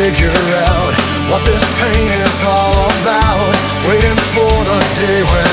figure out what this pain is all about. Waiting for the day when